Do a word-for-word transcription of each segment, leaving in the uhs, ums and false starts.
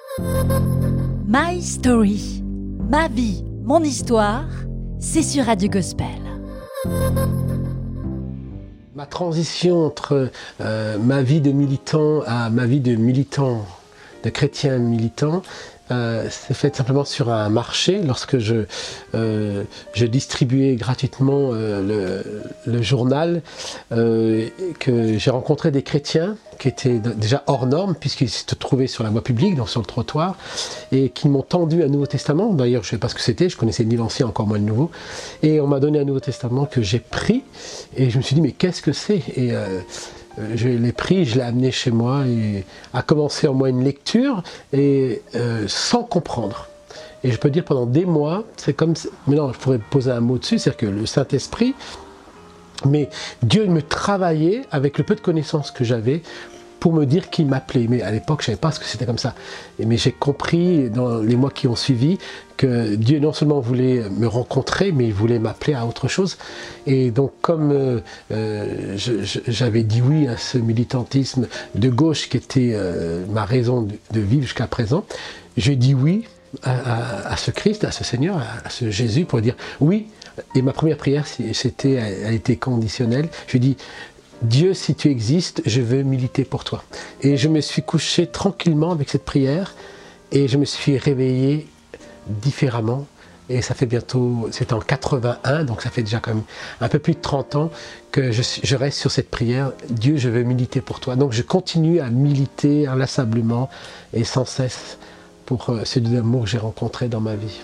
My Story, ma vie, mon histoire, c'est sur Radio Gospel. Ma transition entre euh, ma vie de militant à ma vie de militant, de chrétien militant, Euh, c'est fait simplement sur un marché lorsque je, euh, je distribuais gratuitement euh, le, le journal, euh, que j'ai rencontré des chrétiens qui étaient déjà hors normes puisqu'ils se trouvaient sur la voie publique, donc sur le trottoir, et qui m'ont tendu un Nouveau Testament. D'ailleurs, je ne sais pas ce que c'était, je connaissais ni l'Ancien, encore moins le Nouveau, et on m'a donné un Nouveau Testament que j'ai pris, et je me suis dit mais qu'est-ce que c'est? Et euh, je l'ai pris, je l'ai amené chez moi et a commencé en moi une lecture et euh, sans comprendre. Et je peux dire pendant des mois, c'est comme, maintenant je pourrais poser un mot dessus, c'est-à-dire que le Saint-Esprit, mais Dieu me travaillait avec le peu de connaissances que j'avais pour me dire qu'il m'appelait. Mais à l'époque, je ne savais pas ce que c'était comme ça. Et, mais j'ai compris dans les mois qui ont suivi que Dieu non seulement voulait me rencontrer, mais il voulait m'appeler à autre chose. Et donc comme euh, euh, je, je, j'avais dit oui à ce militantisme de gauche qui était euh, ma raison de, de vivre jusqu'à présent, j'ai dit oui à, à, à ce Christ, à ce Seigneur, à, à ce Jésus pour dire oui. Et ma première prière, c'était, elle était conditionnelle. Je lui ai dit, Dieu, si tu existes, je veux militer pour toi. Et je me suis couché tranquillement avec cette prière et je me suis réveillé différemment. Et ça fait bientôt, c'était en quatre-vingt-un, donc ça fait déjà quand même un peu plus de trente ans que je, je reste sur cette prière. Dieu, je veux militer pour toi. Donc je continue à militer inlassablement et sans cesse pour ce Dieu d'amour que j'ai rencontré dans ma vie.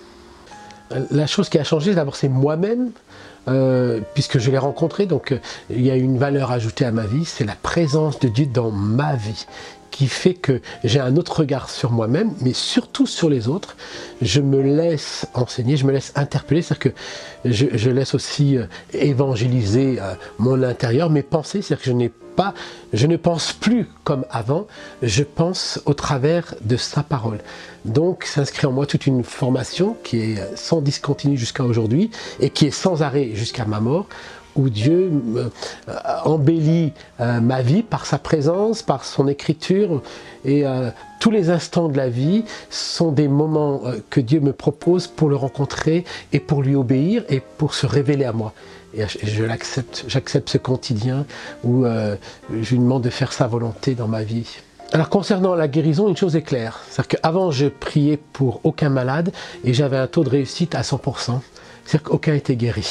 La chose qui a changé, d'abord, c'est moi-même. Euh, puisque je l'ai rencontré, donc euh, il y a une valeur ajoutée à ma vie, c'est la présence de Dieu dans ma vie, qui fait que j'ai un autre regard sur moi-même, mais surtout sur les autres. Je me laisse enseigner, je me laisse interpeller, c'est-à-dire que je, je laisse aussi euh, évangéliser euh, mon intérieur, mes pensées, c'est-à-dire que je n'ai pas, je ne pense plus comme avant, je pense au travers de sa parole. Donc s'inscrit en moi toute une formation qui est sans discontinuer jusqu'à aujourd'hui et qui est sans arrêt jusqu'à ma mort, où Dieu euh, embellit euh, ma vie par sa présence, par son écriture, et euh, tous les instants de la vie sont des moments euh, que Dieu me propose pour le rencontrer et pour lui obéir et pour se révéler à moi. Et je l'accepte, j'accepte ce quotidien où euh, je lui demande de faire sa volonté dans ma vie. Alors concernant la guérison, une chose est claire, c'est-à-dire qu'avant je priais pour aucun malade et j'avais un taux de réussite à cent pour cent, c'est-à-dire qu'aucun était guéri.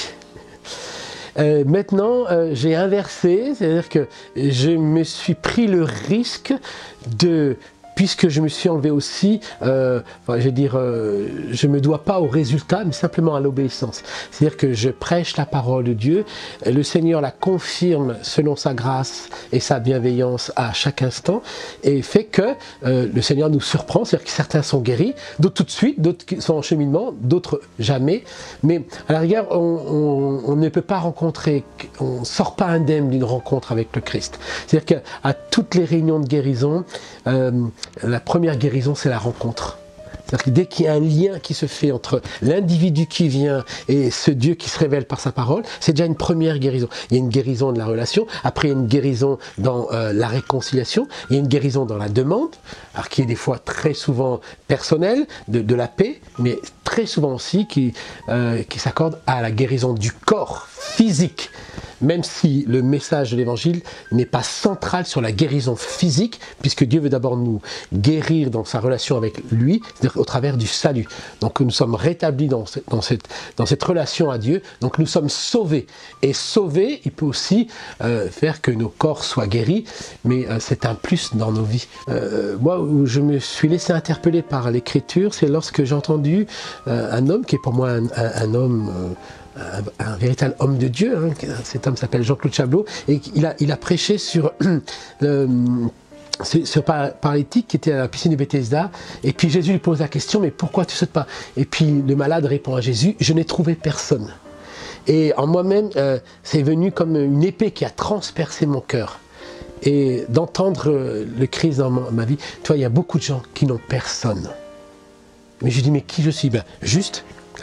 Euh, maintenant, euh, j'ai inversé, c'est-à-dire que je me suis pris le risque de, puisque je me suis enlevé aussi, euh, enfin, je veux dire, euh, je ne me dois pas au résultat, mais simplement à l'obéissance. C'est-à-dire que je prêche la parole de Dieu, le Seigneur la confirme selon sa grâce et sa bienveillance à chaque instant, et fait que euh, le Seigneur nous surprend, c'est-à-dire que certains sont guéris, d'autres tout de suite, d'autres sont en cheminement, d'autres jamais. Mais à la rigueur, on, on, on ne peut pas rencontrer, on ne sort pas indemne d'une rencontre avec le Christ. C'est-à-dire qu'à toutes les réunions de guérison, euh, la première guérison, c'est la rencontre. C'est-à-dire que dès qu'il y a un lien qui se fait entre l'individu qui vient et ce Dieu qui se révèle par sa parole, c'est déjà une première guérison. Il y a une guérison de la relation, après il y a une guérison dans euh, la réconciliation, il y a une guérison dans la demande, alors qui est des fois très souvent personnelle, de, de la paix, mais très souvent aussi qui, euh, qui s'accorde à la guérison du corps physique. Même si le message de l'évangile n'est pas central sur la guérison physique, puisque Dieu veut d'abord nous guérir dans sa relation avec lui, c'est-à-dire au travers du salut. Donc nous sommes rétablis dans cette, dans cette, dans cette relation à Dieu, donc nous sommes sauvés. Et sauver, il peut aussi euh, faire que nos corps soient guéris, mais euh, c'est un plus dans nos vies. Euh, moi, où je me suis laissé interpeller par l'Écriture, c'est lorsque j'ai entendu euh, un homme qui est pour moi un, un, un homme... Euh, Un, un véritable homme de Dieu, hein. Cet homme s'appelle Jean-Claude Chablot, et il a, il a prêché sur le, ce paralytique qui était à la piscine de Bethesda, et puis Jésus lui pose la question, mais pourquoi tu sautes pas? Et puis le malade répond à Jésus, je n'ai trouvé personne. Et en moi-même, euh, c'est venu comme une épée qui a transpercé mon cœur. Et d'entendre le Christ dans ma, ma vie, tu vois, il y a beaucoup de gens qui n'ont personne. Mais je dis, mais qui je suis? Ben, juste, là,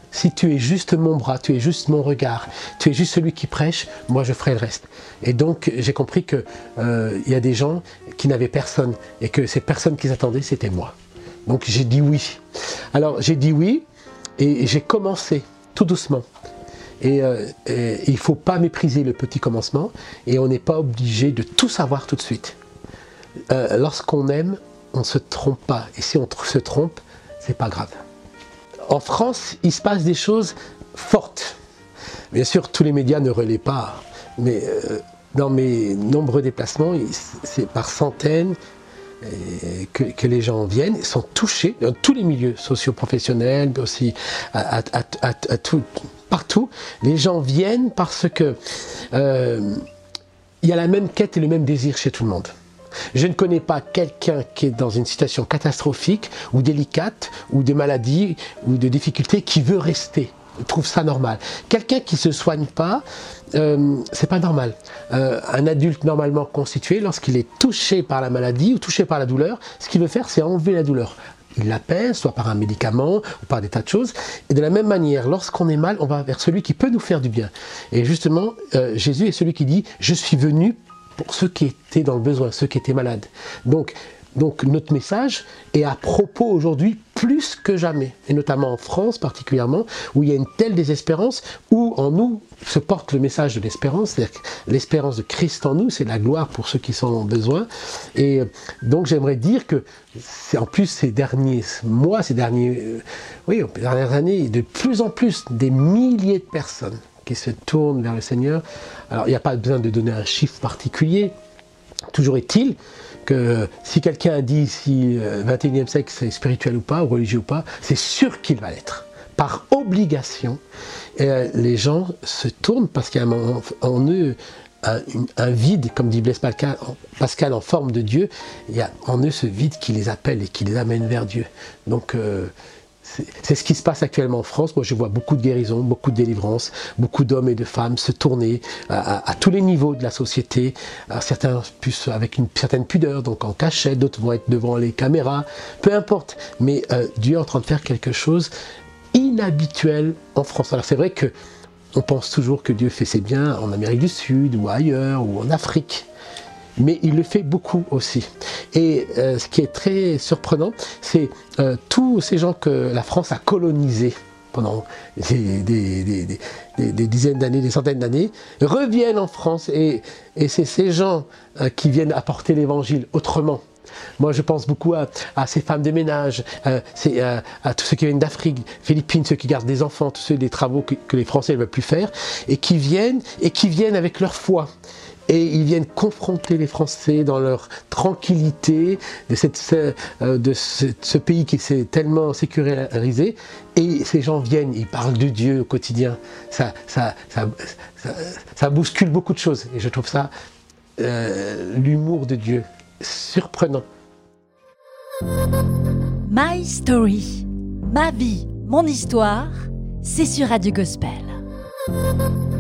si tu es juste mon bras, tu es juste mon regard, tu es juste celui qui prêche, moi je ferai le reste. Et donc j'ai compris qu'il euh, y a des gens qui n'avaient personne et que ces personnes qu'ils attendaient, c'était moi. Donc j'ai dit oui. Alors j'ai dit oui et j'ai commencé tout doucement. Et, euh, et il ne faut pas mépriser le petit commencement et on n'est pas obligé de tout savoir tout de suite. Euh, lorsqu'on aime, on ne se trompe pas. Et si on se trompe, c'est pas grave. En France, il se passe des choses fortes. Bien sûr, tous les médias ne relaient pas, mais euh, dans mes nombreux déplacements, c'est par centaines que, que les gens viennent, ils sont touchés dans tous les milieux socio-professionnels, mais aussi à, à, à, à, à tout, partout. Les gens viennent parce que euh, il y a la même quête et le même désir chez tout le monde. Je ne connais pas quelqu'un qui est dans une situation catastrophique ou délicate ou de maladie ou de difficulté qui veut rester. Je trouve ça normal. Quelqu'un qui ne se soigne pas, euh, c'est pas normal. Euh, un adulte normalement constitué, lorsqu'il est touché par la maladie ou touché par la douleur, ce qu'il veut faire, c'est enlever la douleur. Il l'apaise, soit par un médicament ou par des tas de choses. Et de la même manière, lorsqu'on est mal, on va vers celui qui peut nous faire du bien. Et justement, euh, Jésus est celui qui dit « Je suis venu pour ceux qui étaient dans le besoin, ceux qui étaient malades. » Donc, donc notre message est à propos aujourd'hui plus que jamais, et notamment en France particulièrement, où il y a une telle désespérance, où en nous se porte le message de l'espérance, c'est-à-dire que l'espérance de Christ en nous, c'est la gloire pour ceux qui sont en besoin. Et donc j'aimerais dire que, c'est, en plus ces derniers mois, ces derniers, euh, oui, ces dernières années, de plus en plus, des milliers de personnes qui se tournent vers le Seigneur. Alors il n'y a pas besoin de donner un chiffre particulier, toujours est-il que si quelqu'un dit si le vingt et unième siècle c'est spirituel ou pas, ou religieux ou pas, c'est sûr qu'il va l'être. Par obligation, et les gens se tournent parce qu'il y a en, en eux un, un vide, comme dit Blaise Pascal, Pascal en forme de Dieu, il y a en eux ce vide qui les appelle et qui les amène vers Dieu. Donc euh, C'est, c'est ce qui se passe actuellement en France. Moi, je vois beaucoup de guérisons, beaucoup de délivrances, beaucoup d'hommes et de femmes se tourner à, à, à tous les niveaux de la société. Alors, certains plus avec une certaine pudeur, donc en cachette, d'autres vont être devant les caméras, peu importe. Mais euh, Dieu est en train de faire quelque chose inhabituel en France. Alors c'est vrai que on pense toujours que Dieu fait ses biens en Amérique du Sud ou ailleurs ou en Afrique. Mais il le fait beaucoup aussi. Et euh, ce qui est très surprenant, c'est euh, tous ces gens que la France a colonisés pendant des, des, des, des, des, des dizaines d'années, des centaines d'années, reviennent en France. Et, et c'est ces gens euh, qui viennent apporter l'évangile autrement. Moi, je pense beaucoup à, à ces femmes de ménage, euh, c'est, euh, à tous ceux qui viennent d'Afrique, Philippines, ceux qui gardent des enfants, tous ceux des travaux que, que les Français ne veulent plus faire, et qui viennent, et qui viennent avec leur foi. Et ils viennent confronter les Français dans leur tranquillité de, cette, de ce, ce pays qui s'est tellement sécurisé. Et ces gens viennent, ils parlent de Dieu au quotidien. Ça, ça, ça, ça, ça bouscule beaucoup de choses. Et je trouve ça, euh, l'humour de Dieu, surprenant. My Story, ma vie, mon histoire, c'est sur Radio Gospel.